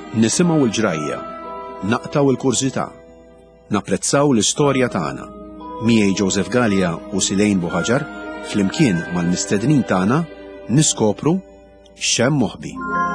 Nisimgħu l-ġrajja, naqtaw il-kurżità, napprezzaw l-istorja tagħna. Miegħi Joseph Gallia u Silejn Buħaġar, flimkien mal-mistednin tagħna, niskopru x'hemm moħħbi.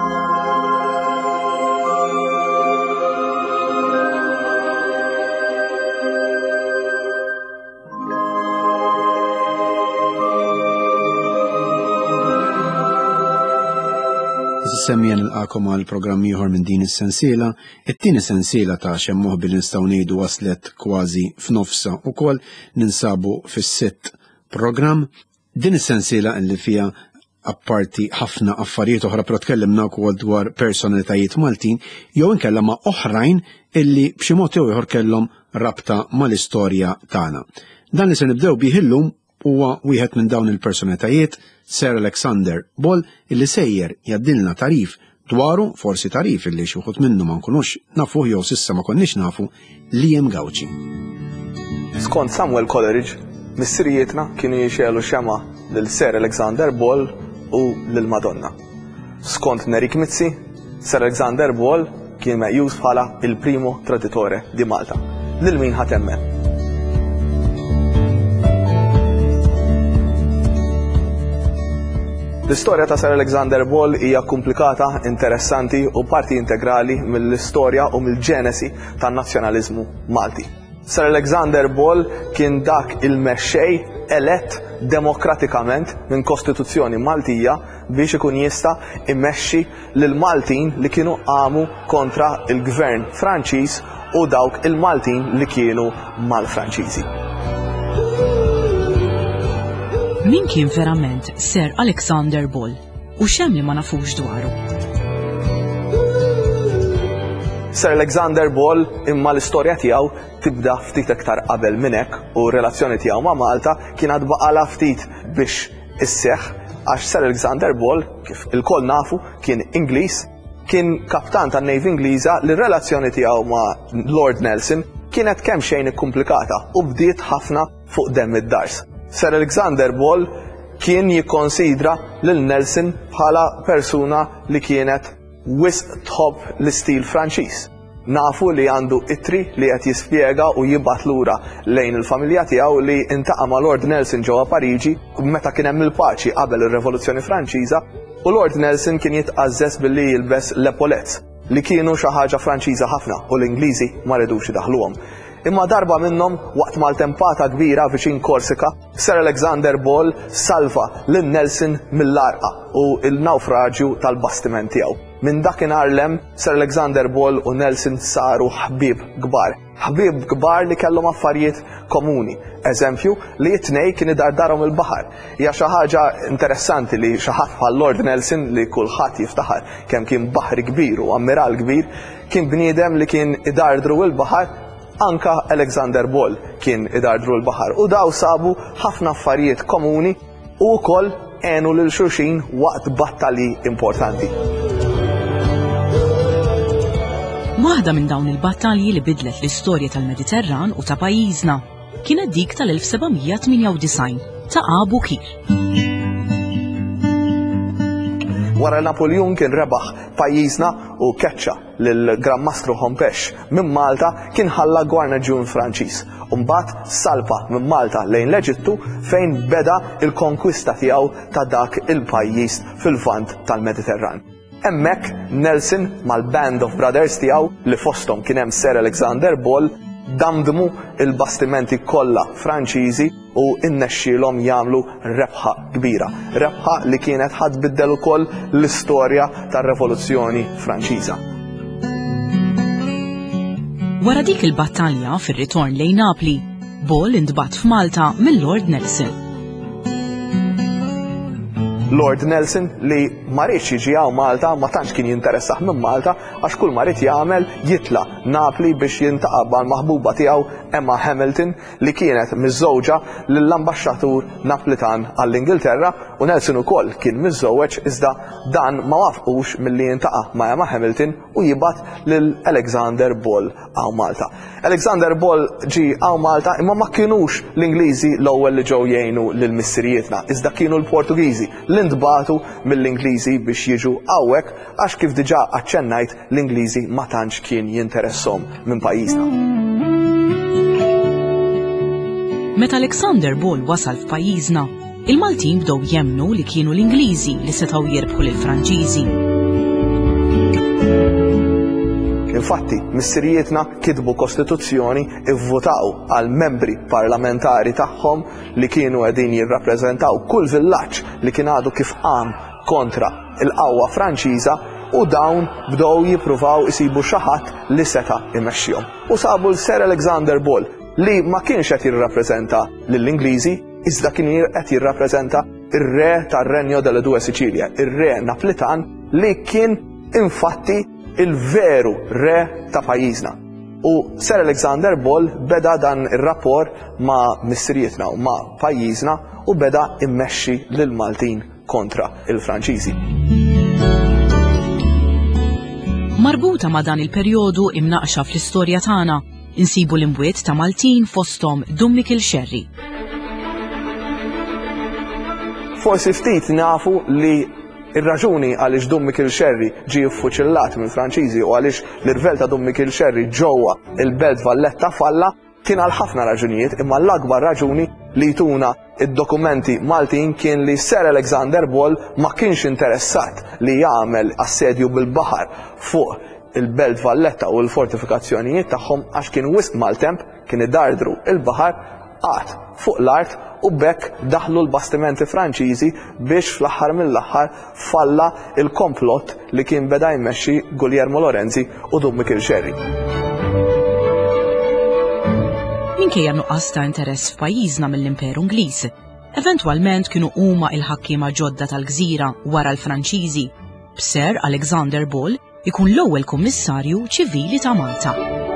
Semmija nilqakom għal programm ieħor minn din is-sensiela, it-tieni sensiela ta' xemm moħħbi li nistgħu ngħidu waslet kważi f'nofsa wkoll ninsabu fis-sitt programm. Din is-sensiela li fiha apparti ħafna affarijiet oħra però tkellimna wkoll dwar personalitajiet Maltin jew inkella ma' oħrajn illi b'xi mod jew ieħor kellhom rabta mal-istorja tagħna. Dan li se nibdew bih illum huwa wieħed minn dawn il-personalitajiet, Sir Alexander Ball, illi sejjer jaddilna tarif dwaru, forsi tarif illi xi wħud minnu ma nkunux nafuh jew s'issa ma konniex nafu, Liam Gauci. Skont Samuel Coleridge, missirijietna kienu jixelu xema lil Sir Alexander Ball u lil Madonna. Skont Nerik Mizzi, Sir Alexander Ball kien meqjus bħala il-primo traditore di Malta. Lil min ħatemmen? L-istorja ta' Sir Alexander Ball hija komplikata, interessanti u parti integrali mill-istorja u mill-ġenesi tan-nazzjonaliżmu Malti. Sir Alexander Ball kien dak il-mexxej elett demokratikament minn Kostituzzjoni Maltija biex ikun jista' immexxi lil Maltin li kienu qamu kontra il-gvern Franċiż u dawk il-Maltin li kienu mal-Franċiżi. Min kien verament Sir Alexander Ball u xemm li ma nafux dwaru? Sir Alexander Ball imma l-istorja tiegħu tibda ftit iktar qabel minn hekk u r-relazzjoni tiegħu ma' Malta kienet baqala ftit biex isseħħ għax Sir Alexander Ball kif il-koll nafu kien Ingliż, kien kaptan tan-Navy Ingliża li r-relazzjoni tiegħu ma' Lord Nelson kienet kemm xejn ikkumplikata u bdiet ħafna fuq demm id-dars. Sir Alexander Ball kien jikkonsidra lil Nelson bħala persuna li kienet wisq tħobb l-istil Franċiż. Nafu li għandu ittri li qed jispjega u jibgħat lura lejn il-familja tiegħu li intaqa' ma' Lord Nelson ġewwa Pariġi meta kien hemm il-paċi qabel ir-Revoluzzjoni Franċiża u Lord Nelson kien jitqażżes billi jilbes l-epaulets li kienu xi ħaġa Franċiża ħafna u l-Ingliżi ma redux idaħluhom. Imma darba minnhom waqt mal-tempata kbira viċin Korsika, Sir Alexander Ball salva lil Nelson mill-arqa u l-nawfraġġju tal-bastiment tiegħu. Minn dakinhar lem Sir Alexander Ball u Nelson saru ħbieb kbar. Ħbieb kbar li kellhom affarijiet komuni. Eżempju li t-tnejn kien idardarhom il-baħar. Hija xi ħaġa interessanti li xi ħadd bħal Lord Nelson li kulħadd jiftaħar kemm kien baħri kbir u ammiral kbir, kien bniedem li kien idardru il-baħar. Anka Alexander Ball kien idardru l-baħar u daw sabu ħafna affarijiet komuni u wkoll għenu lil xulxin waqt battalji importanti. Waħda minn dawn il-battalji li bidlet l-istorja tal-Mediterran u ta' pajjiżna kienet dik tal-1798 ta' Abu Qir. Wara Napoleon kien rebaħ pajjiżna u keċċa lill-Gran Mastru Hompex minn Malta kien ħalla gwarnaġġun Franċiż. U mbagħad salpa minn Malta lejn l-Eġittu fejn beda il-konkwista tiegħu ta' dak il-pajjiż fil-vant tal-Mediterran. Hemmhekk Nelson mal-Band of Brothers tiegħu li fosthom kien hemm Sir Alexander Ball damdmu il-bastimenti kollha Franċiżi u innexxielhom jagħmlu rebħa kbira. Rebħa li kienet ħadbiddel ukoll l-istorja tar-Revoluzzjoni Franċiża. Wara dik il-battalja fir-ritorn lejn Napli, Ball intbagħat f'Malta mill-Lord Nelson. Lord Nelson li ma rridx jiġi hawn Malta ma tantx kien jinteressaħ minn Malta għax kull ma rid jagħmel jitla' Napli biex jintaqa' mal-maħbuba tiegħu Emma Hamilton li kienet miżżewġa lill-ambaxxatur Naplitan għall-Ingilterra u Nelson ukoll kien miżżewweġ iżda dan ma wafqux milli jintaqa' ma' Emma Hamilton u jibgħat lil Alexander Ball għaw Malta. Alexander Ball ġi għaw Malta imma ma kienux l-Ingliżi l-ewwel li ġew jgħinu lil missirietna, iżda kienu l-Portugiżi li ntbagħtu mill-Ingliżi biex jiġu hawnhekk għax kif diġà aċċennajt l-Ingliżi ma tantx kien jinteresshom minn pajjiżna. Meta Alexander Ball wasal f'pajjiżna, il-Maltin bdew jemmnu li kienu l-Ingliżi li setgħu jirbħu lill-Franċiżi. Infatti, missirietna kitbu kostituzzjoni ivvutaw għal membri parlamentari tagħhom li kienu qegħdin jirrappreżentaw kull villaġġ li kien għadu kif qam kontra il-qawwa Franċiża u dawn bdew jippruvaw isibu xi ħadd li seta' imexxihom. U sabu l-Sir Alexander Ball li ma kienx qed jirrappreżenta lill-Ingliżi, iżda kien qed jirrappreżenta ir-re tar-Renju delle Due Sicilie, ir-re Napolitan li kien infatti il-veru re ta' pajjiżna. U Sir Alexander Ball beda dan ir-rapport ma' missirietna u ma' pajjiżna u beda immexxi lil Maltin kontra il-Franċiżi. Marbuta ma' dan il-perjodu imnaqxa fl-istorja tagħna, insibu l-imwiet ta' Maltin fosthom Dummikil Sherry. Forsi ftit nafu li ir-raġuni għaliex Dummikil Sherry ġie ffuċillat minn Franċiżi u għaliex l-irvel ta' Dummikil Sherry ġewwa il-Belt Valletta falla kien għal ħafna raġunijiet, imma l-akbar raġuni li jtuna id-dokumenti Maltin kien li Sir Alexander Ball ma kienx interessat li jagħmel assedju bil-baħar fuq il-Belt Valletta u l-fortifikazzjonijiet tagħhom għax kien wisq maltemp kien idardru il-baħar qatt fuq l-art u bekk daħlu l-bastimenti Franċiżi biex fl-aħħar mill-aħħar falla il-komplott li kien beda jmexxi Guglielmo Lorenzi u Dummikil Sherry. Minkejja nuqqas ta' interess f'pajjiżna mill-Imperu Ingliż, eventwalment kienu huma il-ħakkiema ġodda tal-Gżira wara l-Franċiżi, b'Sir Alexander Ball ikun l-ewwel kummissarju ċivili ta' Malta.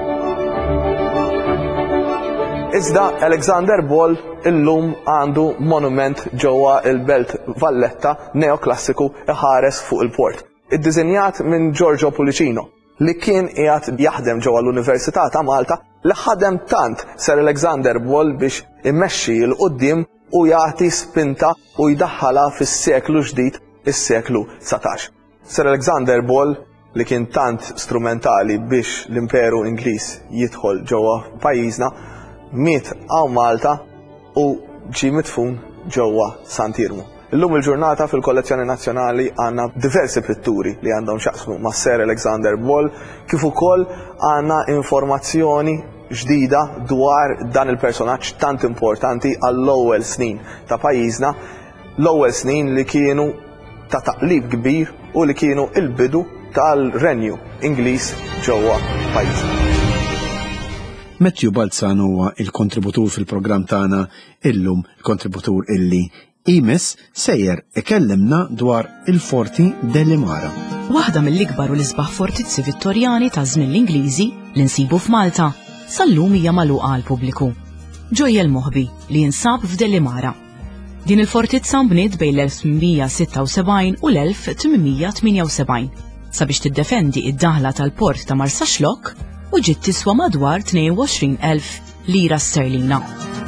Iżda Alexander Ball illum għandu monument ġewwa il-Belt Valletta neoklassiku iħares fuq il-port. Iddiżinjat minn Giorgio Pulicino li kien qiegħed jaħdem ġewwa l-Università ta' Malta li ħadem tant Sir Alexander Ball biex immexxi l qudiem u jagħti spinta u jdaħħalha fis-seklu ġdid, is-seklu 19. Sir Alexander Ball li kien tant strumentali biex l-Imperu Ingliż jidħol ġewwa pajjiżna, miet għaw Malta u ġie midfun ġewwa Sant'Irmu. Illum il-ġurnata fil-kollezzjoni nazzjonali għandna diversi pitturi li għandhom xaqsmu ma' Sir Alexander Ball, kif ukoll għandna informazzjoni ġdida dwar dan il-personaġġ tant importanti għall-ewwel snin ta' pajjiżna, l-ewwel snin li kienu ta' taqlib kbir u li kienu il-bidu tal-Renju Ingliż ġewwa pajjiżna. Matthew Balzan huwa il-kontributur fil-programm tagħna illum, il-kontributur illi imes sejjer ikellimna dwar il-Forti dell'Imara. Waħda mill-ikbar u l-isbaħ fortizzi Vittorjani ta' żmien l-Ingliżi li nsibu f'Malta sal-lum hija magħluqa għal pubbliku. Ġojja l-Moħbi li jinsab f'Dellimara. Din il-fortizza mbniet bejn l-1876 u l-1878 sabiex tiddefendi id-daħla tal-port ta' Marsaxlokk u ġiet tiswa madwar 22,000 lira sterlina.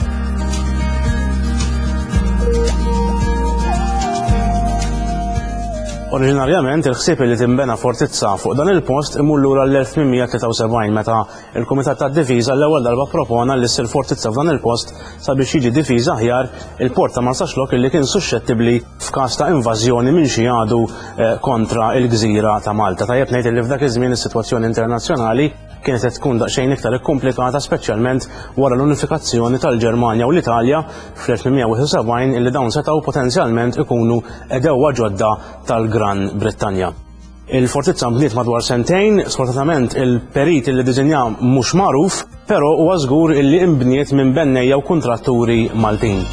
Oriġinarjament il-ħsieb li timbena fortizza fuq dan il-post imur lura l-1873 meta il-Kumitat tad-Difiża l-ewwel darba propona li ssir fortizza f'dan il-post sabiex jiġi difiża aħjar il-port ta' Marsaxlokk li kien suscettibbli f'każ ta' invażjoni minn xi għadu kontra l-Gżira ta' Malta. Tajjeb ngħid li f'dak iż-żmien is-sitwazzjoni internazzjonali kienet qed tkun daqsxejn iktar ikkomplikata speċjalment wara l-unifikazzjoni tal-Ġermanja u l-Italja fl-1871 illi dawn setgħu potenzjalment ikunu edewwa ġodda tal-Gran Brittanja. Il-fortizza mbniet madwar sentejn, sfortunatament il-perit li diżinja mhux magħruf, però huwa żgur illi imbniet minn bennejja u kuntratturi Maltin.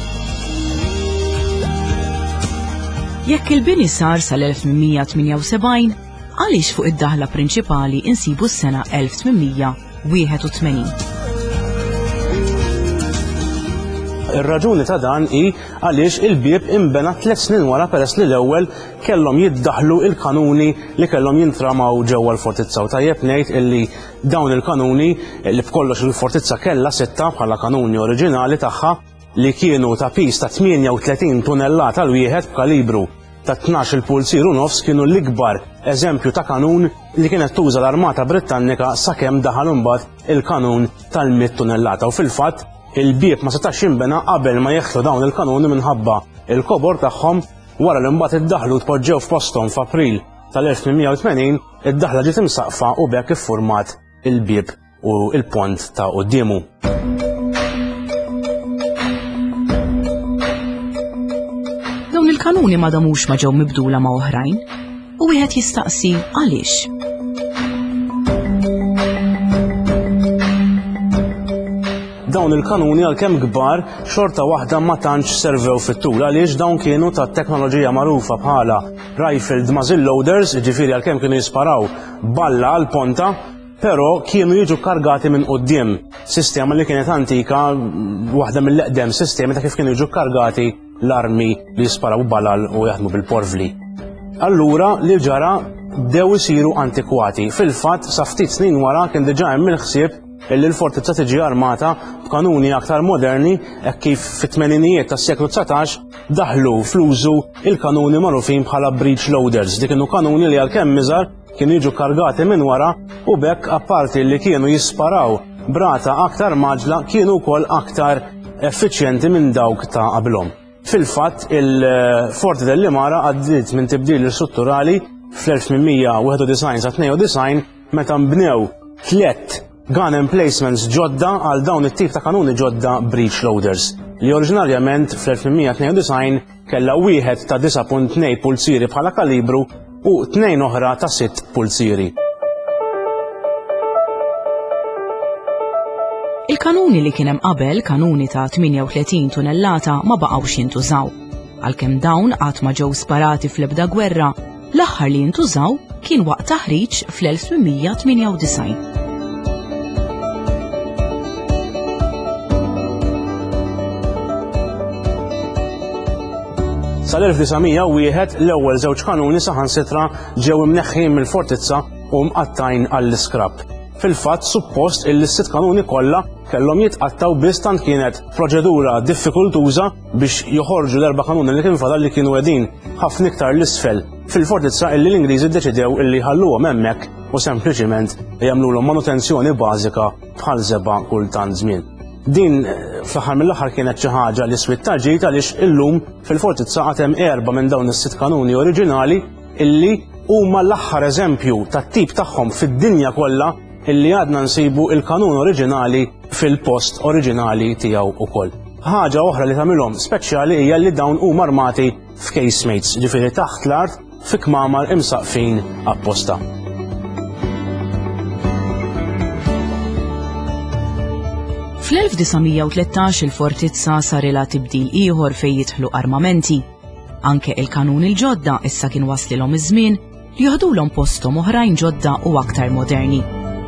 Jekk il-bini sar sal-1878, għaliex fuq id-daħla prinċipali insibu s-sena 1881. Ir-raġuni ta' dan hi għaliex il-bieb imbena 3 snin wara peress li l-ewwel kellhom jiddaħħlu il-kanuni li kellhom jintramaw ġewwa l-fortizza. U tajjeb ngħid illi dawn il-kanuni li b'kollox il-fortizza kellha 6 bħala kanuni oriġinali tagħha li kienu ta' pis ta' 38 tunellata l-wieħed b'kalibru ta' 12 pulzir u nofs kienu l-ikbar eżempju ta' kanun li kienet tuża l-Armata Britannika sakemm daħal imbagħad il-kanun tal-100 tunellata. U fil-fatt il-bieb ma setax jinbena qabel ma jeħlu dawn il-kanuni minħabba il-kobor tagħhom wara li mbagħad iddaħħlu tpoġġew f'posthom f'April tal-1880 id-daħla ġiet imsaqfa u bekk iffurmat il-bieb u il-pont ta' qudiemu. Dawn il-kanuni ma damux ma ġew mibdula ma' oħrajn u wieħed jistaqsi għaliex. Dawn il-kanuni għalkemm kbar xorta waħda ma tantx servew fit-tul għaliex dawn kienu ta' teknoloġija magħrufa bħala rifled muzzle loaders, ġifieri għalkemm kienu jisparaw balla għal ponta, però kienu jiġu kargati minn quddiem. Sistema li kienet antika, waħda mill-eqdem sistemi ta' kif kienu jiġu kargati l-armi li jisparaw balal u jaħdmu bil-porvli. Allura li ġara dew isiru antikwati. Fil-fatt sa ftit snin wara kien diġà hemm il-ħsieb illi l-fortizza tiġi armata b'kanuni aktar moderni hekk kif fit-tmeninijiet tas-seklu 19 daħlu fl-użu il-kanuni magħrufin bħala breech loaders. Dik kienu kanuni li għalkemm miżar kienu jiġu kargati minn wara u bekk apparti li kienu jisparaw brata aktar maġla kienu wkoll aktar effiċjenti minn dawk ta' qablhom. Fil-fatt il-Forti dell-Limara għaddiet minn tibdil strutturali fl-1891 sa 92 meta nbnew 3 gun emplacements ġodda għal dawn it-tip ta' kanuni ġodda breech loaders li oriġinarjament fl-1892 kellha wieħed ta' 9.2 pulziri bħala kalibru u 2 oħra ta' 6 pulziri. Il-kanuni li kien hemm qabel, kanuni ta' 38 tunellata, ma baqgħux jintużaw. Għalkemm dawn qatt ma ġew sparati fl-ebda gwerra, l-aħħar li jintużaw kien waqt taħriġ fl-1898. Sal-1901 l-ewwel żewġ kanuni saħansitra ġew imneħħin mill-fortizza u mqattajn għall-iskrab. Fil-fatt suppost il-6 kanuni kollha kellhom jitqattaw biss tant kienet proċedura diffikultuża biex joħorġu l-4 kanuni li kien fadal li kienu qegħdin ħafna iktar l-isfel fil-fortizza illi l-Ingliżi ddeċidew illi ħalluhom hemmhekk u sempliċiment jagħmluhom manutenzjoni bażika bħal żeba' kultant żmien. Din fl-aħħar mill-aħħar kienet xi ħaġa li swit taġġid għaliex illum fil-fortizza għad hemm 4 minn dawn is-6 kanuni oriġinali illi huma l-aħħar eżempju tat-tip tagħhom fid-dinja kollha illi għadna nsibu il-kanun oriġinali fil-post oriġinali tiegħu ukoll. Ħaġa oħra li tagħmilhom speċjali hija li dawn huma armati f'casemates, ġifieri taħt l-art fi kmamar imsaqfin apposta. Fl-1913 il-fortizza sarilha tibdil ieħor fejn jidħlu armamenti. Anke il-kanuni l-ġodda issa kien waslilhom iż-żmien li jaħdulhom posthom oħrajn ġodda u aktar moderni.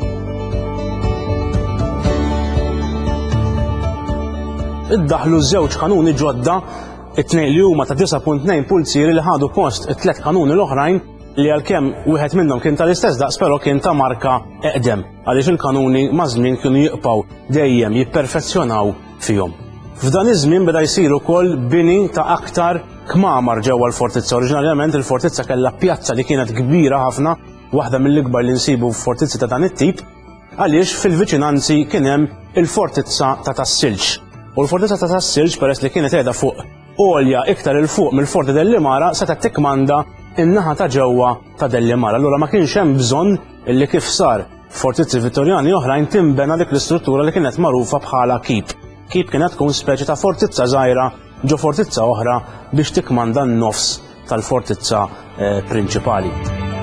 Iddaħħlu żewġ kanuni ġodda, it-tnejn li huma ta' 9.2 pulziri li ħadu post it-3 kanuni l-oħrajn li għalkemm wieħed minnhom kien tal-istess daqs però kien ta' marka eqdem għaliex il-kanuni ma' żmien kienu jibqgħu dejjem jipperfezzjonaw fihom. F'dan iż-żmien beda jsir ukoll bini ta' aktar kmamar ġewwa l-fortizza. Oriġinarjament il-fortizza kellha pjazza li kienet kbira ħafna, waħda mill-ikbar li nsibu f'fortizzi ta' dan it-tip, għaliex fil-viċinanzi kien hemm il-fortizza ta' Tassilġ. U l-fortizza ta' Tassilġ peress li kienet qiegħda fuq għolja iktar il fuq mill-Forti dell-Limara seta' tikkmanda in-naħa ta' ġewwa ta' dell-Limara. Allura ma kienx hemm bżonn illi kif sar fortizzi Vittorjani oħrajn timbena dik l-istruttura li kienet magħrufa bħala keep. Keep kienet tkun speċi ta' fortizza żgħira ġo fortizza oħra biex tikkmanda n-nofs tal-fortizza prinċipali.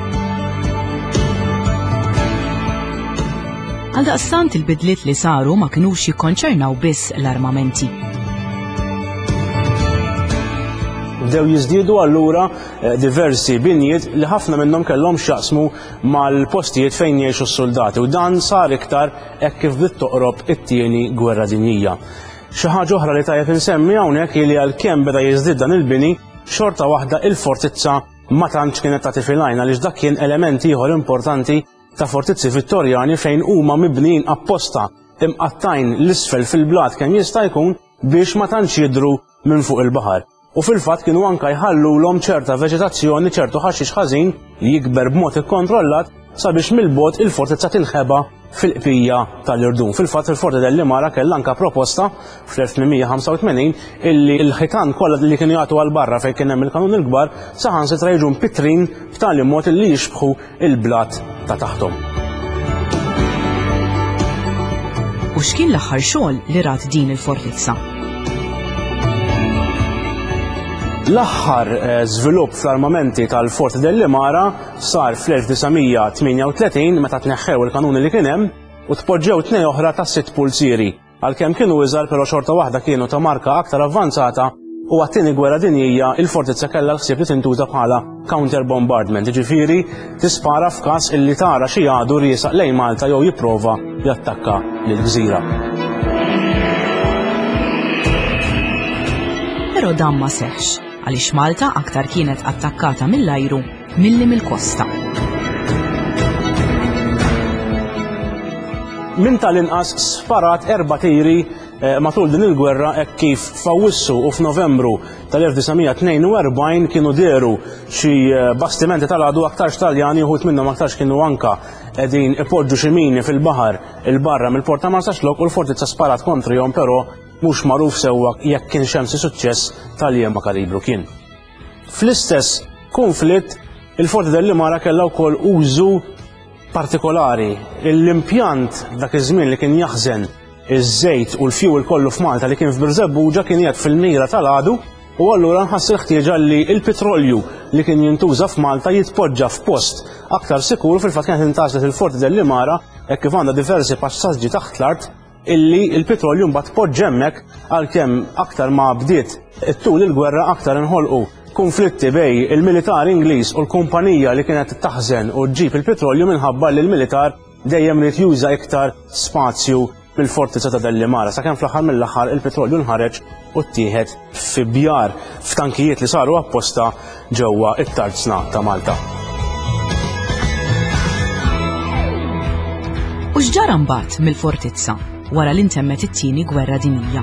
Għaldaqstant il-bidliet li saru ma kinux jikkonċernaw biss l-armamenti. Bdew jiżdiedu allura diversi binjiet li ħafna minnhom kellhom x'jaqsmu mal-postijiet fejn jgħixu s-soldati u dan sar iktar hekk kif bdiet toqrob it-tieni gwerra dinjija. Xi ħaġa oħra li tajjeb insemmi hawnhekk li għalkemm beda jiżdied dan il-bini, xorta waħda il-fortizza ma tantx kienet tagħti filgħajn għaliex dak kien element ieħor importanti ta' fortizzi Vittorjani fejn huma mibnijin apposta imqattajn l-isfel fil-blat kemm jista' jkun biex ma tantx jidhru minn fuq il-baħar. U fil-fatt kienu anke jħallulhom ċerta veġetazzjoni, ċertu ħaxix ħażin li jikber b'mod ikkontrollat sabiex mill-bogħod il-fortizza tinħeba fil-qbija tal-Irdun. Fil-fatt il-Forte dell-Limara kellha anke proposta fl-1885 illi l-ħitan kollha li kienu jagħtu għal barra fejn kien hemm il-kanun il-kbar saħansitra jiġu mpitrin b'tali mod illi jixbħu il-blat ta' taħthom. U x'kien l-aħħar xogħol li rat din il-fortizza? L-aħħar żvilupp fl-armamenti tal-Forte dell-Limara sar fl-1938 meta tneħħew il-kanuni li kien hemm u tpoġġew tnejn oħra ta' 6 pulsieri. Għalkemm kienu iżgħar però xorta waħda kienu ta' marka aktar avvanzata u għat-tieni gwerra dinjija il-fortizza kellha l-ħsieb li tintuża bħala counter bombardment, jiġifieri tispara f'każ illi tara xi għadu riesaq lejn Malta jew jipprova jattakka lill-gżira. Però dan ma seħħx għaliex Malta aktar kienet attakkata mill-ajru milli mill-kosta. Min tal-inqas sparat 4 tiri matul din il-gwerra hekk kif f'Awwissu u f'Novembru tal-1942 kienu deru xi bastimenti tal-għadu aktarx Taljani uħud minnhom aktarx kienu anka qegħdin ipoġġu xi mini fil-baħar il-barra mill-Port ta' Marsaxlok u l-fortizza sparat kontrihom però mhux magħruf sewwa jekk kien xemsi suċċess tal-liema kalibru kien. Fl-istess konflitt il-Forte dell-Limara kellha wkoll użu partikolari. L-impjant dak iż-żmien li kien jaħżen iż-żejt u l-fjuwil kollu f'Malta li kien f'Birzebbuġa kien qiegħed fil-mira tal-għadu u allura nħass il-ħtieġa li l-petrolju li kien jintuża f'Malta jitpoġġa f'post aktar sikur. Fil-fatt kienet intażlet il-Forte dell-Limara hekk kif għandha diversi passaġġi taħt l-art illi il-petrolju mbagħad poġġa hemmhekk għalkemm aktar ma bdiet it-tul il-gwerra aktar inħolqu konflitti bej il-militar Ingliż u l-kumpanija li kienet taħżen u ġġib il-petrolju minħabba li l-militar dejjem rid juża iktar spazju mill-fortizza ta' dell-Limara sakemm fl-aħħar mill-aħħar il-petrolju nħareġ u ttieħed fi bjar f'tankijiet li saru apposta ġewwa it-Tarzna ta' Malta. U x'ġara mbagħad mill-fortizza wara li ntemmet it-tieni gwerra dinjija?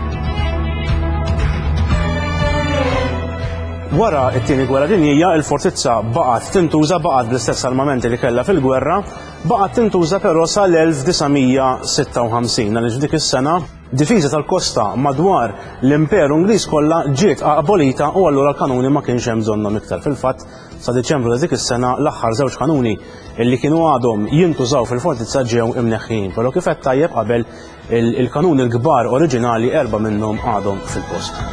Wara t-tieni gwerra dinjija il-fortizza baqgħet tintuża bl-istess armamenti li kellha fil-gwerra, baqgħet tintuża però sal-1956 għaliex dik is-sena difiża tal-kosta madwar l-Imperu Ingliż kollha ġiet abolita u allura l-kanuni ma kienx hemm bżonnhom iktar. Fil-fatt sa Diċembru ta' dik is-sena l-aħħar żewġ kanuni illi kienu għadhom jintużaw fil-fortizza ġew imneħħin, però kif qed tajjeb qabel il-kanuni l-kbar oriġinali 4 minnhom għadhom fil-post.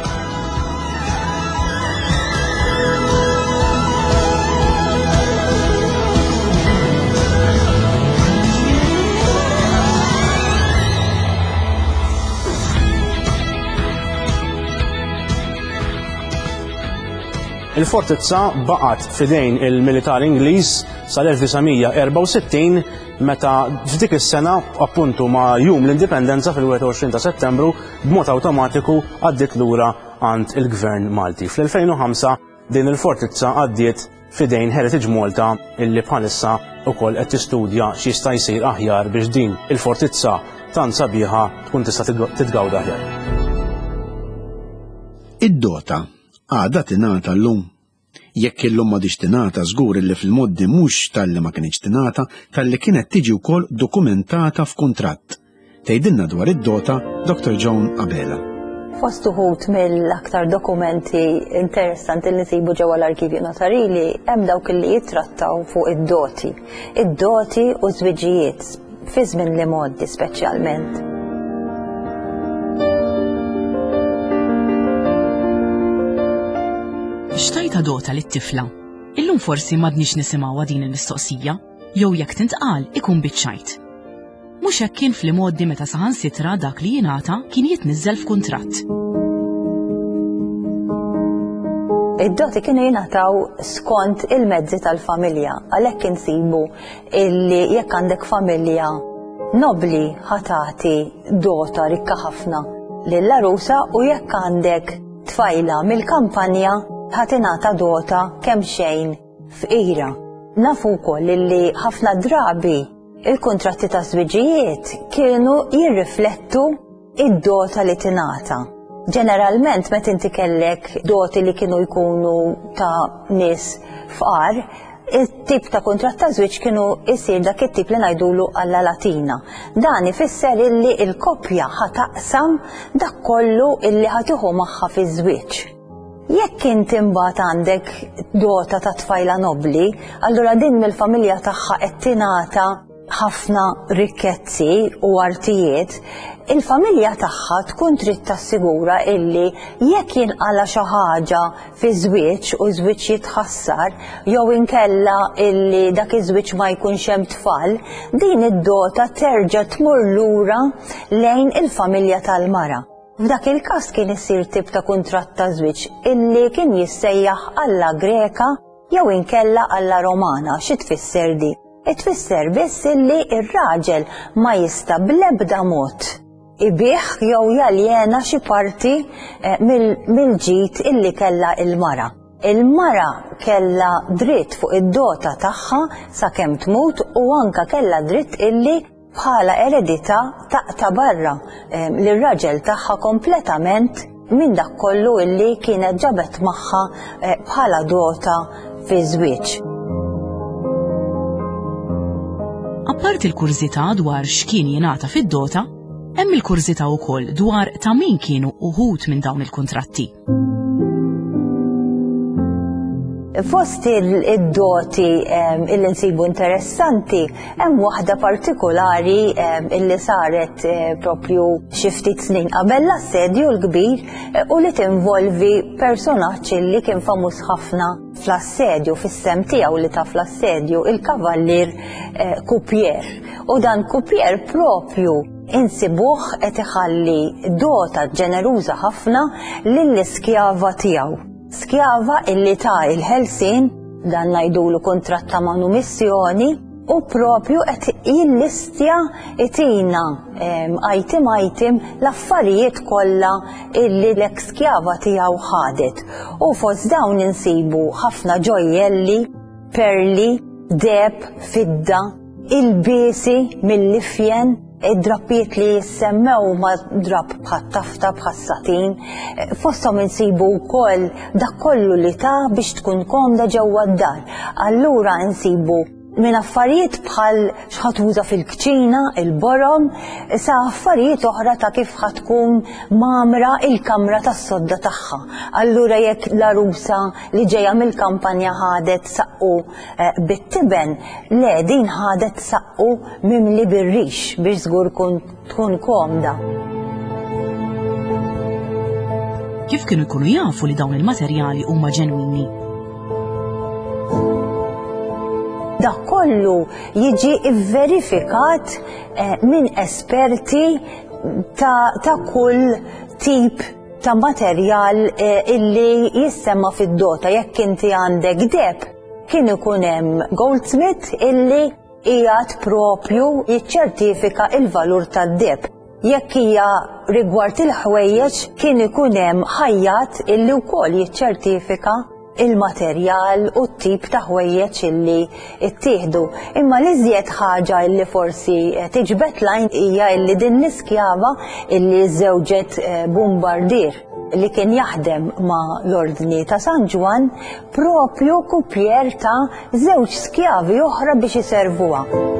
Il-fortizza baqgħet f'idejn il-militar Ingliż sal-1964 meta f'dik is-sena appuntu ma' jum l-indipendenza fil-21 ta' Settembru b'mod awtomatiku għaddiet lura għand il-Gvern Malti. Fl-2005 din il-fortizza għaddiet f'idejn Heritage Malta illi bħalissa wkoll qed tistudja x'jista' jsir aħjar biex din il-fortizza tant sabiħa tkun tista' titgawda aħjar. Id-dota għada tingħata llum. Jekk illum ma dix tingħata żgur illi fil-moddi mhux tal-li ma kienx tingħata tal-li kienet tiġi wkoll dokumentata f'kuntratt. Tgħidilna dwar id-dota Dr. Joan Abela. Fost uħud mill-aktar dokumenti interessanti li nsibu ġewwa l-arkivju notarili hemm dawk li jittrattaw fuq id-doti. Id-doti u żwiġijiet fi żmien li moddi speċjalment. X'tajta dota lit-tifla? Illum forsi m'għadniex nisimgħuha din il-mistoqsija, jew jekk tintqal ikun biċċajt. Mhux hekk kien fl-imoddi meta saħansitra dak li jingħata kien jitniżżel f'kuntratt. Id-doti kienu jingħataw skont il-mezzi tal-familja, għalhekk insibu illi jekk għandek familja nobli ħatati dota rikka ħafna. lill-arusa u jekk għandek tfajla mill-kampanja ħatinata dota kemm xejn f'qira. Nafu wkoll li ħafna drabi il-kuntratti ta' żwiġijiet kienu jirriflettu id-dota li tingħata. Ġeneralment meta inti kellek doti li kienu jkunu ta' nies fqar, it-tip ta' kuntratt ta' żwieġ kienu jsir dak it-tip li ngħidulu alla latina. Dan ifisser illi l-koppja ħataqsam dak kollu illi ħatieħu magħha fiż-żwieġ. Jekk inti imbagħad għandek dota ta' tfajla nobbli, allura din mill-familja tagħha qed tingħata ħafna rikkezzi u artijiet, il-familja tagħha tkun trid tassigura illi jekk jinqala xi ħaġa fi żwieġ u żwieġ jitħassar jew inkella illi dak iż-żwieġ ma jkunx hemm tfal, din id-dota terġa' tmur lura lejn il-familja tal-mara. F'dak il-każ kien isir tip ta' kuntratt ta' żwieġ illi kien jissejjaħ alla Greka jew inkella alla Romana. Xi tfisser di? Tfisser biss illi ir-raġel ma jista' bl-ebda mod ibih jew jaljena xi parti mill-ġid illi kellha il-mara. Il-mara kellha dritt fuq id-dota tagħha sakemm tmut u anke kellha dritt illi bħala eredità taqta' barra lir-raġel tagħha kompletament minn dak kollu illi kienet ġabet magħha bħala dota fi żwieġ. Apparti l-kurżità dwar x'kien jingħata fid-dota, hemm il-kurżità wkoll dwar ta' min kienu uħud minn dawn il-kuntratti. Fost id-doti illi nsibu interessanti, hemm waħda partikolari illi saret propju xi ftit snin qabel l-assedju l-kbir u li tinvolvi personaġġ illi kien famuż ħafna fl-assedju, fis-sem tiegħu li ta' fl-assedju, il-kavallier Cupier. U dan Cupier propju insibuh qed iħalli dota ġeneruża ħafna lill-iskjava tiegħu. Skjava illi ta' il-ħelsien, dan ngħidulu kuntratt ta' manumissjoni, u propju qed jillistja itina item l-affarijiet kollha illi l-ekskjava tiegħu ħadet. U fost dawn insibu ħafna ġojjelli, perli, deb, fidda, il-biesi mill-lifjen, id-drappiet li jissemmew ma drab bħat-tafta bħas-satin, fosthom insibu wkoll dak kollu li ta' biex tkun komda ġewwa d-dar. Allura insibu minn affarijiet bħal x'ħatuża fil-kċina, il-borom, sa affarijiet oħra ta' kif ħatkun mamra il-kamra tas-sodda tagħha. Allura jekk l-arusa li ġejja mill-kampanja ħadet saqqu bit-tiben, le din ħadet saqqu mimli bir-rix biex żgur tkun komda. Kif kienu jkunu jafu li dawn il-materjali huma ġenwini? Dak kollu jiġi verifikat minn esperti ta' kull tip ta' materjal illi jissemma fid-dota. Jekk inti għandek deb, kien ikun hemm goldsmith illi qiegħed propju jiċċertifika il-valur tad-deb. Jekk hija rigward il-ħwejjeġ, kien ikun hemm ħajjat illi wkoll jiċċertifika il-materjal u t-tip ta' ħwejjeġ illi ttieħdu. Imma l-iżjed ħaġa illi forsi tiġbed lajn hija illi din l-iskjava illi żewġet bombardier li kien jaħdem ma' l-Ordni ta' San Ġwan propju Cupier ta' żewġ skjavi oħra biex iservuha.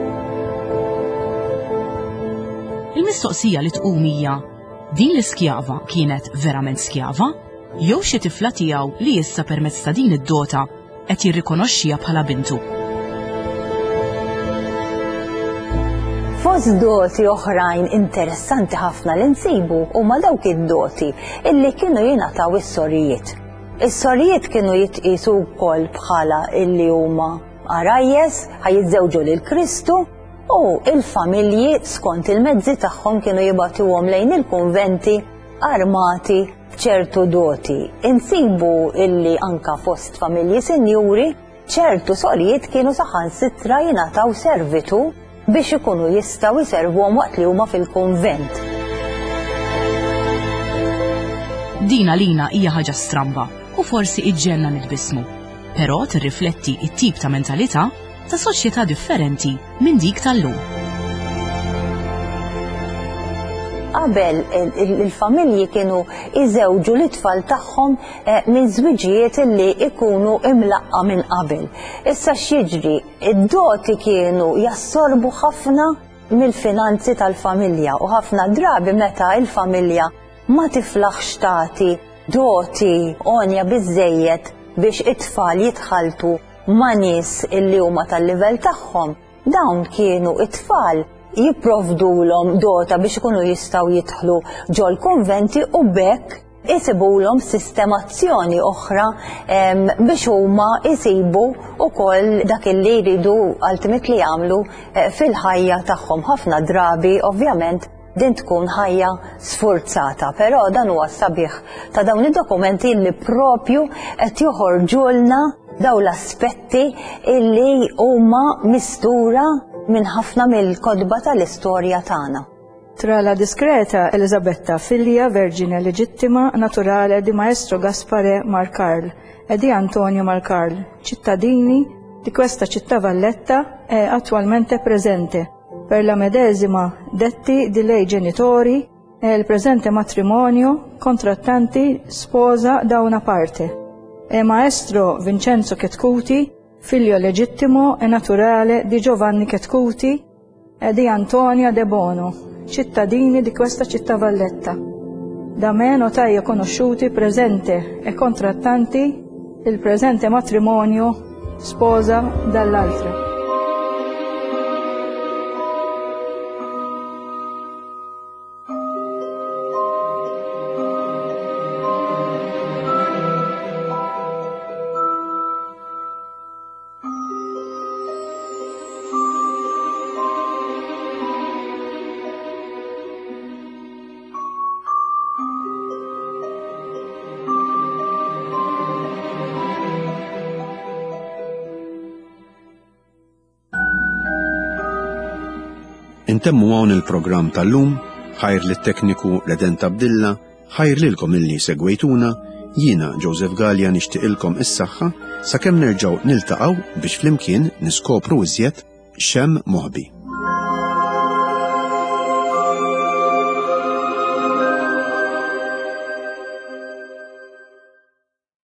Il-mistoqsija li tqum hija din l-iskjava kienet verament skjava? Jew xi tifla tiegħu li issa permezz ta' din id-dota qed jirrikonoxxiha bħala bintu. Fost doti oħrajn interessanti ħafna li nsibu huma dawk id-doti illi kienu jingħataw is-sorijiet. Is-sorijiet kienu jitqisu wkoll bħala illi huma arajjes ħajjiżżewġu lil Kristu u il-familji skont il-mezzi tagħhom kienu jibgħatuhom lejn il-kunventi armati ċertu doti. Insibu illi anka fost familji sinjuri ċertu sorijiet kienu saħansitra jingħataw servitu biex ikunu jistgħu jservuhom waqt li huma fil-kunvent. Din għalina hija ħaġa stramba u forsi iġġenna nitbismu, però tirrifletti it-tip ta' mentalità ta' soċjetà differenti minn dik tal-lum. Qabel il-familji kienu iżewġu l-itfal tagħhom minn żwiġijiet li ikunu imlaqqa minn qabel. Issa x'jiġri, id-doti kienu jassorbu ħafna mill-finanzi tal-familja u ħafna drabi meta il-familja ma tiflaħx tagħti doti onja biżżejjed biex it-tfal jitħaltu ma' nies illi huma tal-livell tagħhom. Dawn kienu it-tfal jipprovdulhom dota biex ikunu jistgħu jidħlu ġol konventi u bekk isibulhom sistemazzjoni oħra biex huma jsibu wkoll dak li jridu ultimately jagħmlu fil-ħajja tagħhom. Ħafna drabi ovvjament din tkun ħajja sfurzata, però dan huwa sabiħ ta' dawn id-dokumenti li propju qed joħorġulna dawn l-aspetti illi huma mistura minn ħafna mill-kodba tal-istorja tagħna. Tra la discreta Elisabetta, figlia vergine legittima naturale di Maestro Gaspare Marcarl e di Antonio Marcarl, cittadini di questa città valletta, è attualmente presente per la medesima detti di lei genitori e il presente matrimonio contrattanti sposa da una parte. E Maestro Vincenzo Chetcuti, figlio legittimo e naturale di Giovanni Chetcuti e di Antonia De Bono, cittadini di questa città valletta. Da me notaio conosciuti, presente e contrattanti, il presente matrimonio, sposa dall'altra. Intemmu hawn il-programm tal-lum, ħajr lit-tekniku Reden Tabdilla, ħajr lilkom illi segwejtuna, jiena Joseph Gallia nixtieqilkom is-saħħa sakemm nerġgħu niltaqgħu biex flimkien niskopru iżjed xemm moħbi.